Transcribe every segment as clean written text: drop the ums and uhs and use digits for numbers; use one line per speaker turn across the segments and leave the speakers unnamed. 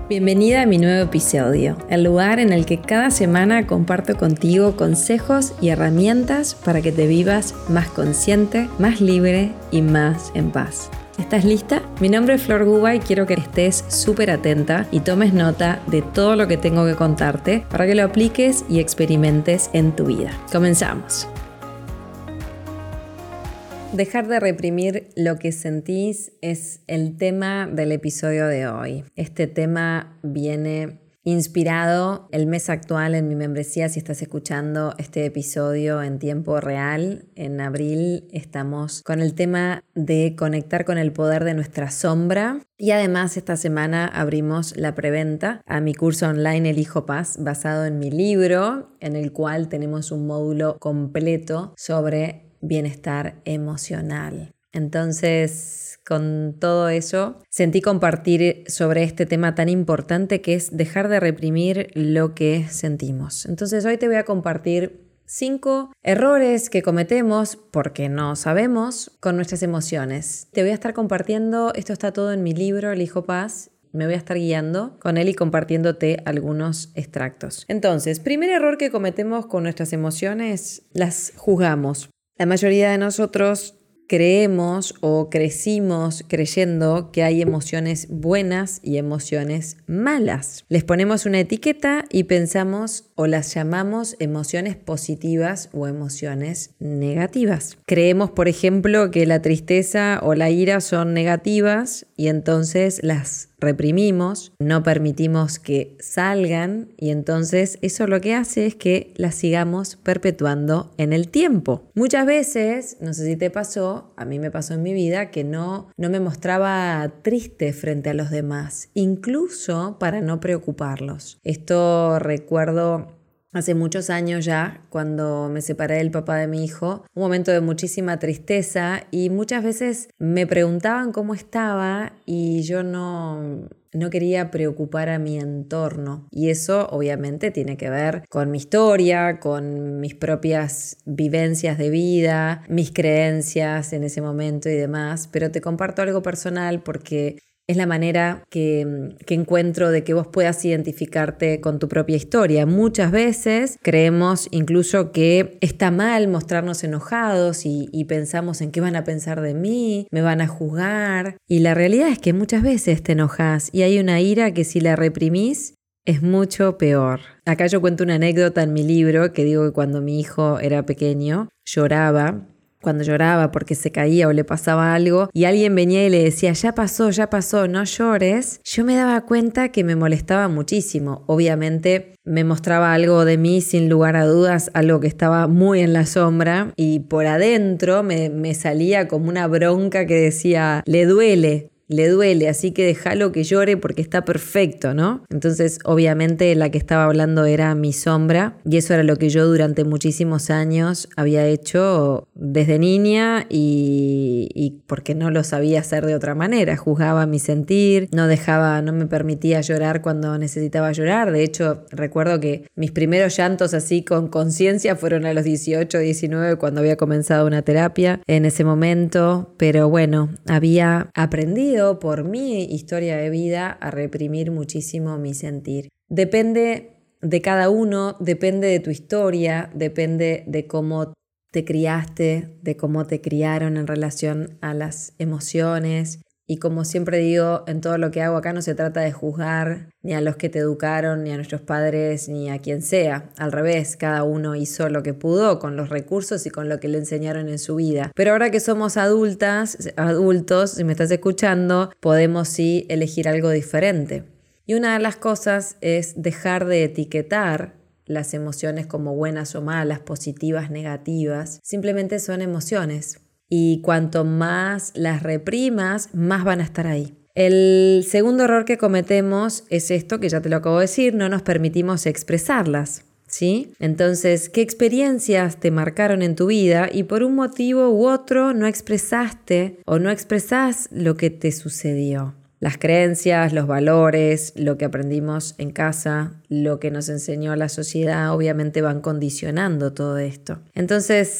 Bienvenida a mi nuevo episodio, el lugar en el que cada semana comparto contigo consejos y herramientas para que te vivas más consciente, más libre y más en paz. ¿Estás lista? Mi nombre es Flor Guba y quiero que estés súper atenta y tomes nota de todo lo que tengo que contarte para que lo apliques y experimentes en tu vida. Comenzamos. Dejar de reprimir lo que sentís es el tema del episodio de hoy. Este tema viene inspirado el mes actual en mi membresía. Si estás escuchando este episodio en tiempo real, en abril estamos con el tema de conectar con el poder de nuestra sombra. Y además esta semana abrimos la preventa a mi curso online Elijo Paz, basado en mi libro, en el cual tenemos un módulo completo sobre bienestar emocional. Entonces, con todo eso, sentí compartir sobre este tema tan importante que es dejar de reprimir lo que sentimos. Entonces, hoy te voy a compartir 5 errores que cometemos porque no sabemos con nuestras emociones. Te voy a estar compartiendo, esto está todo en mi libro Elijo Paz. Me voy a estar guiando con él y compartiéndote algunos extractos. Entonces, primer error que cometemos con nuestras emociones, las juzgamos. La mayoría de nosotros creemos o crecimos creyendo que hay emociones buenas y emociones malas. Les ponemos una etiqueta y pensamos o las llamamos emociones positivas o emociones negativas. Creemos, por ejemplo, que la tristeza o la ira son negativas y entonces las reprimimos, no permitimos que salgan y entonces eso lo que hace es que las sigamos perpetuando en el tiempo. Muchas veces, no sé si te pasó, a mí me pasó en mi vida que no me mostraba triste frente a los demás, incluso para no preocuparlos. Esto recuerdo hace muchos años ya, cuando me separé del papá de mi hijo, un momento de muchísima tristeza y muchas veces me preguntaban cómo estaba y yo no quería preocupar a mi entorno. Y eso obviamente tiene que ver con mi historia, con mis propias vivencias de vida, mis creencias en ese momento y demás. Pero te comparto algo personal porque es la manera que encuentro de que vos puedas identificarte con tu propia historia. Muchas veces creemos incluso que está mal mostrarnos enojados y pensamos en qué van a pensar de mí, me van a juzgar. Y la realidad es que muchas veces te enojas y hay una ira que si la reprimís es mucho peor. Acá yo cuento una anécdota en mi libro que digo que cuando mi hijo era pequeño lloraba. Cuando lloraba porque se caía o le pasaba algo y alguien venía y le decía, ya pasó, no llores, yo me daba cuenta que me molestaba muchísimo. Obviamente me mostraba algo de mí sin lugar a dudas, algo que estaba muy en la sombra y por adentro me salía como una bronca que decía, le duele, así que déjalo que llore porque está perfecto, ¿no? Entonces, obviamente, la que estaba hablando era mi sombra y eso era lo que yo durante muchísimos años había hecho desde niña y porque no lo sabía hacer de otra manera. Juzgaba mi sentir, no me permitía llorar cuando necesitaba llorar. De hecho, recuerdo que mis primeros llantos así con conciencia fueron a los 18, 19, cuando había comenzado una terapia en ese momento. Pero bueno, había aprendido por mi historia de vida a reprimir muchísimo mi sentir. Depende de cada uno, depende de tu historia, depende de cómo te criaste, de cómo te criaron en relación a las emociones. Y como siempre digo, en todo lo que hago acá no se trata de juzgar ni a los que te educaron, ni a nuestros padres, ni a quien sea. Al revés, cada uno hizo lo que pudo con los recursos y con lo que le enseñaron en su vida. Pero ahora que somos adultos, si me estás escuchando, podemos sí elegir algo diferente. Y una de las cosas es dejar de etiquetar las emociones como buenas o malas, positivas, negativas. Simplemente son emociones. Y cuanto más las reprimas, más van a estar ahí. El segundo error que cometemos es esto, que ya te lo acabo de decir, no nos permitimos expresarlas, ¿sí? Entonces, ¿qué experiencias te marcaron en tu vida y por un motivo u otro no expresaste o no expresás lo que te sucedió? Las creencias, los valores, lo que aprendimos en casa, lo que nos enseñó la sociedad, obviamente van condicionando todo esto. Entonces,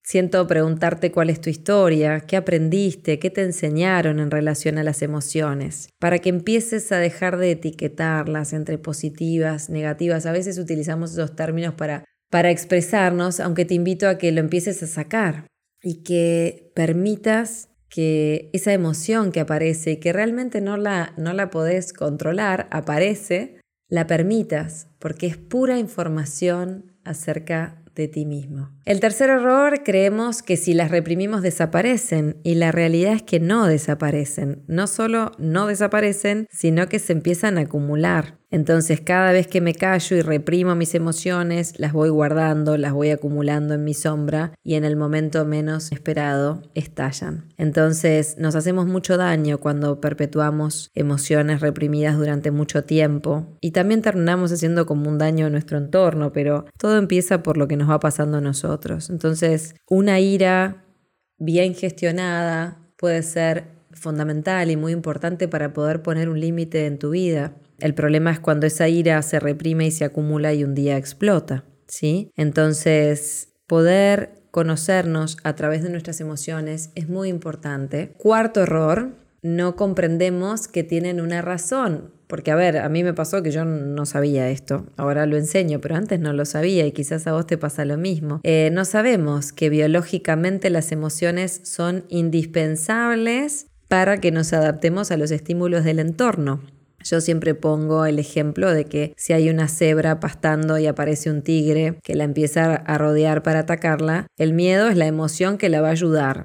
Siento preguntarte cuál es tu historia, qué aprendiste, qué te enseñaron en relación a las emociones, para que empieces a dejar de etiquetarlas entre positivas, negativas. A veces utilizamos esos términos para expresarnos, aunque te invito a que lo empieces a sacar y que permitas que esa emoción que aparece y que realmente no la podés controlar, aparece, la permitas, porque es pura información acerca de ti mismo. El tercer error, creemos que si las reprimimos desaparecen, y la realidad es que no desaparecen. No solo no desaparecen, sino que se empiezan a acumular. Entonces, cada vez que me callo y reprimo mis emociones, las voy guardando, las voy acumulando en mi sombra y en el momento menos esperado estallan. Entonces, nos hacemos mucho daño cuando perpetuamos emociones reprimidas durante mucho tiempo y también terminamos haciendo como un daño a nuestro entorno, pero todo empieza por lo que nos va pasando a nosotros. Entonces, una ira bien gestionada puede ser fundamental y muy importante para poder poner un límite en tu vida. El problema es cuando esa ira se reprime y se acumula y un día explota, ¿sí? Entonces, poder conocernos a través de nuestras emociones es muy importante. Cuarto error, no comprendemos que tienen una razón. Porque, a mí me pasó que yo no sabía esto. Ahora lo enseño, pero antes no lo sabía y quizás a vos te pasa lo mismo. No sabemos que biológicamente las emociones son indispensables para que nos adaptemos a los estímulos del entorno. Yo siempre pongo el ejemplo de que si hay una cebra pastando y aparece un tigre que la empieza a rodear para atacarla, el miedo es la emoción que la va a ayudar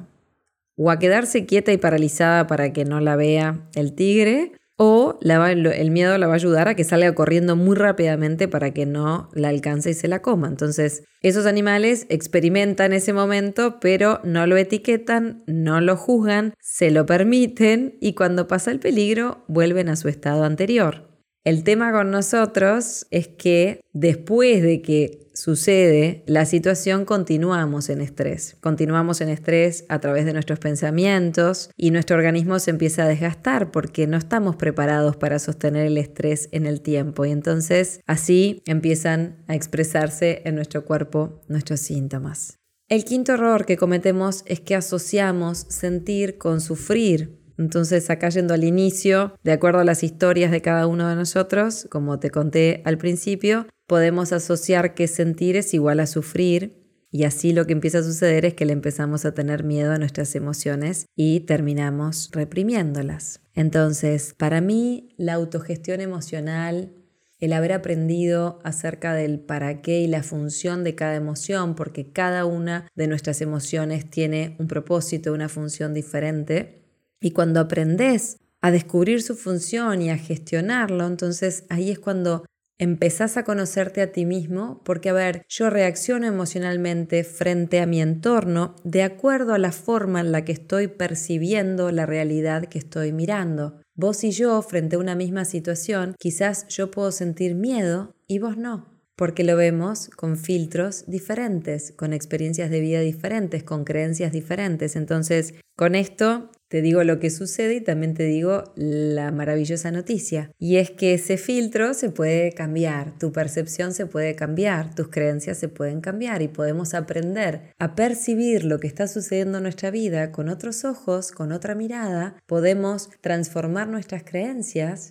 o a quedarse quieta y paralizada para que no la vea el tigre, o el miedo la va a ayudar a que salga corriendo muy rápidamente para que no la alcance y se la coma. Entonces, esos animales experimentan ese momento, pero no lo etiquetan, no lo juzgan, se lo permiten y cuando pasa el peligro vuelven a su estado anterior. El tema con nosotros es que después de que sucede la situación continuamos en estrés. Continuamos en estrés a través de nuestros pensamientos y nuestro organismo se empieza a desgastar porque no estamos preparados para sostener el estrés en el tiempo y entonces así empiezan a expresarse en nuestro cuerpo nuestros síntomas. El quinto error que cometemos es que asociamos sentir con sufrir. Entonces, acá yendo al inicio, de acuerdo a las historias de cada uno de nosotros, como te conté al principio, podemos asociar que sentir es igual a sufrir y así lo que empieza a suceder es que le empezamos a tener miedo a nuestras emociones y terminamos reprimiéndolas. Entonces, para mí, la autogestión emocional, el haber aprendido acerca del para qué y la función de cada emoción, porque cada una de nuestras emociones tiene un propósito, una función diferente. Y cuando aprendes a descubrir su función y a gestionarlo, entonces ahí es cuando empezás a conocerte a ti mismo, porque yo reacciono emocionalmente frente a mi entorno de acuerdo a la forma en la que estoy percibiendo la realidad que estoy mirando. Vos y yo, frente a una misma situación, quizás yo puedo sentir miedo y vos no. Porque lo vemos con filtros diferentes, con experiencias de vida diferentes, con creencias diferentes. Entonces, con esto te digo lo que sucede y también te digo la maravillosa noticia. Y es que ese filtro se puede cambiar, tu percepción se puede cambiar, tus creencias se pueden cambiar y podemos aprender a percibir lo que está sucediendo en nuestra vida con otros ojos, con otra mirada. Podemos transformar nuestras creencias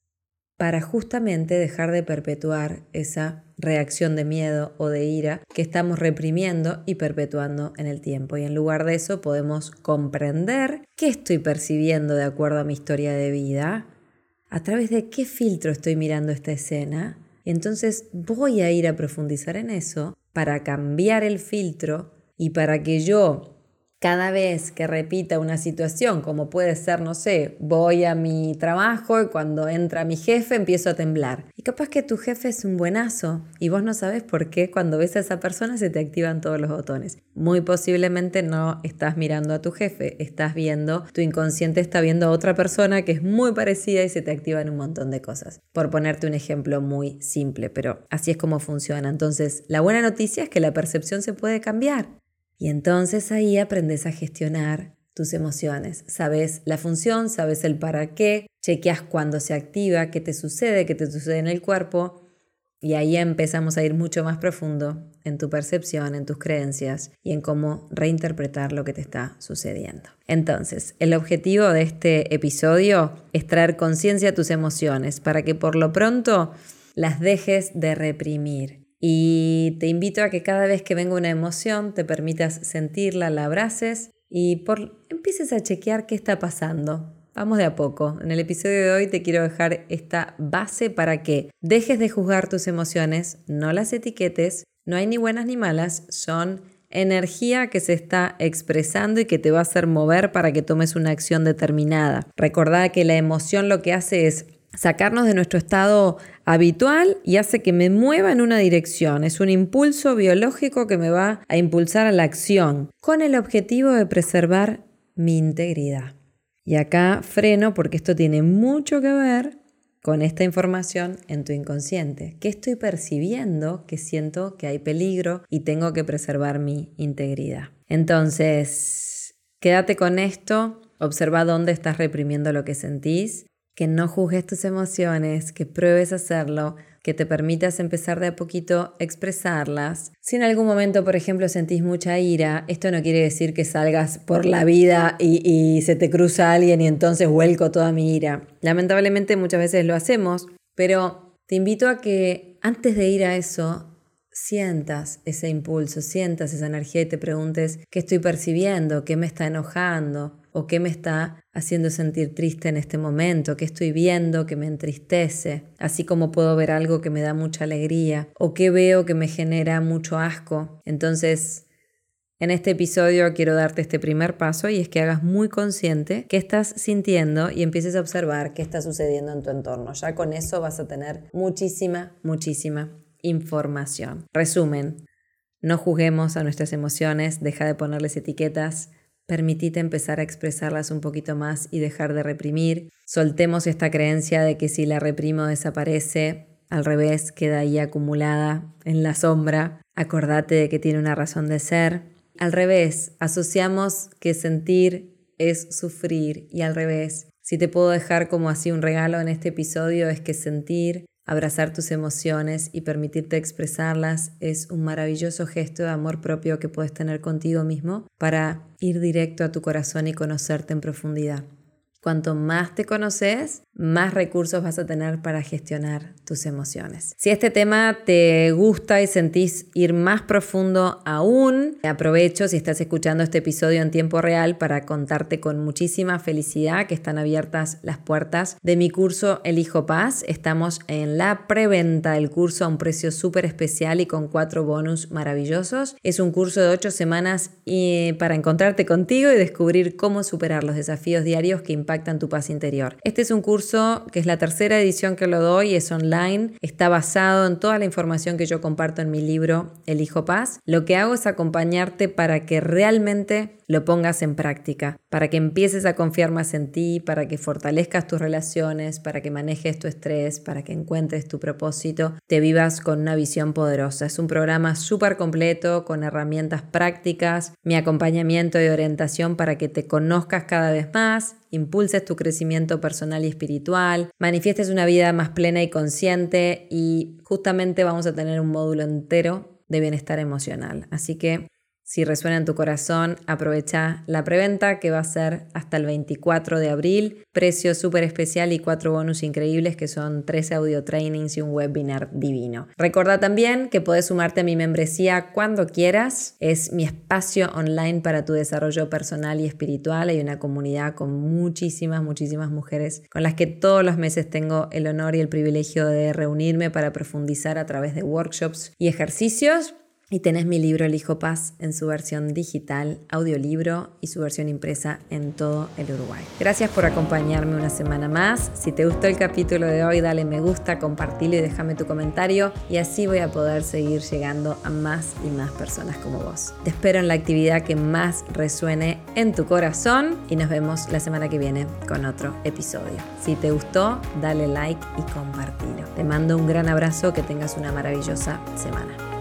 para justamente dejar de perpetuar esa reacción de miedo o de ira que estamos reprimiendo y perpetuando en el tiempo. Y en lugar de eso podemos comprender qué estoy percibiendo de acuerdo a mi historia de vida, a través de qué filtro estoy mirando esta escena. Y entonces voy a ir a profundizar en eso para cambiar el filtro y para que yo, cada vez que repita una situación, como puede ser, no sé, voy a mi trabajo y cuando entra mi jefe empiezo a temblar. Y capaz que tu jefe es un buenazo y vos no sabes por qué cuando ves a esa persona se te activan todos los botones. Muy posiblemente no estás mirando a tu jefe, tu inconsciente está viendo a otra persona que es muy parecida y se te activan un montón de cosas. Por ponerte un ejemplo muy simple, pero así es como funciona. Entonces, la buena noticia es que la percepción se puede cambiar. Y entonces ahí aprendes a gestionar tus emociones. Sabes la función, sabes el para qué, chequeas cuándo se activa, qué te sucede en el cuerpo Y ahí empezamos a ir mucho más profundo en tu percepción, en tus creencias y en cómo reinterpretar lo que te está sucediendo. Entonces, el objetivo de este episodio es traer conciencia a tus emociones para que por lo pronto las dejes de reprimir. Y te invito a que cada vez que venga una emoción te permitas sentirla, la abraces y empieces a chequear qué está pasando. Vamos de a poco. En el episodio de hoy te quiero dejar esta base para que dejes de juzgar tus emociones, no las etiquetes, no hay ni buenas ni malas, son energía que se está expresando y que te va a hacer mover para que tomes una acción determinada. Recordá que la emoción lo que hace es sacarnos de nuestro estado habitual y hace que me mueva en una dirección. Es un impulso biológico que me va a impulsar a la acción con el objetivo de preservar mi integridad. Y acá freno porque esto tiene mucho que ver con esta información en tu inconsciente. ¿Qué estoy percibiendo? Que siento que hay peligro y tengo que preservar mi integridad. Entonces, quédate con esto, observa dónde estás reprimiendo lo que sentís, que no juzgues tus emociones, que pruebes a hacerlo, que te permitas empezar de a poquito a expresarlas. Si en algún momento, por ejemplo, sentís mucha ira, esto no quiere decir que salgas por la vida y se te cruza alguien y entonces vuelco toda mi ira. Lamentablemente muchas veces lo hacemos, pero te invito a que antes de ir a eso, sientas ese impulso, sientas esa energía y te preguntes qué estoy percibiendo, qué me está enojando o qué me está haciendo sentir triste en este momento, qué estoy viendo que me entristece, así como puedo ver algo que me da mucha alegría o qué veo que me genera mucho asco. Entonces, en este episodio quiero darte este primer paso y es que hagas muy consciente qué estás sintiendo y empieces a observar qué está sucediendo en tu entorno. Ya con eso vas a tener muchísima información. Resumen, no juzguemos a nuestras emociones, deja de ponerles etiquetas, permitite empezar a expresarlas un poquito más y dejar de reprimir. Soltemos esta creencia de que si la reprimo desaparece, al revés, queda ahí acumulada en la sombra. Acordate de que tiene una razón de ser. Al revés, asociamos que sentir es sufrir y al revés. Si te puedo dejar como así un regalo en este episodio es que sentir, abrazar tus emociones y permitirte expresarlas es un maravilloso gesto de amor propio que puedes tener contigo mismo para ir directo a tu corazón y conocerte en profundidad. Cuanto más te conoces, más recursos vas a tener para gestionar tus emociones. Si este tema te gusta y sentís ir más profundo aún, aprovecho si estás escuchando este episodio en tiempo real para contarte con muchísima felicidad que están abiertas las puertas de mi curso Elijo Paz. Estamos en la preventa del curso a un precio súper especial y con 4 bonus maravillosos. Es un curso de 8 semanas para encontrarte contigo y descubrir cómo superar los desafíos diarios que impactan tu paz interior. Este es un curso que es la tercera edición que lo doy, es online, está basado en toda la información que yo comparto en mi libro Elijo Paz. Lo que hago es acompañarte para que realmente lo pongas en práctica, para que empieces a confiar más en ti, para que fortalezcas tus relaciones, para que manejes tu estrés, para que encuentres tu propósito, te vivas con una visión poderosa. Es un programa súper completo con herramientas prácticas, mi acompañamiento y orientación para que te conozcas cada vez más, impulses tu crecimiento personal y espiritual, manifiestes una vida más plena y consciente y justamente vamos a tener un módulo entero de bienestar emocional. Así que si resuena en tu corazón, aprovecha la preventa que va a ser hasta el 24 de abril. Precio súper especial y 4 bonus increíbles que son 13 audio trainings y un webinar divino. Recuerda también que podés sumarte a mi membresía cuando quieras. Es mi espacio online para tu desarrollo personal y espiritual. Hay una comunidad con muchísimas mujeres con las que todos los meses tengo el honor y el privilegio de reunirme para profundizar a través de workshops y ejercicios. Y tenés mi libro Elijo Paz en su versión digital, audiolibro y su versión impresa en todo el Uruguay. Gracias por acompañarme una semana más. Si te gustó el capítulo de hoy, dale me gusta, compartilo y déjame tu comentario y así voy a poder seguir llegando a más y más personas como vos. Te espero en la actividad que más resuene en tu corazón y nos vemos la semana que viene con otro episodio. Si te gustó, dale like y compartilo. Te mando un gran abrazo, que tengas una maravillosa semana.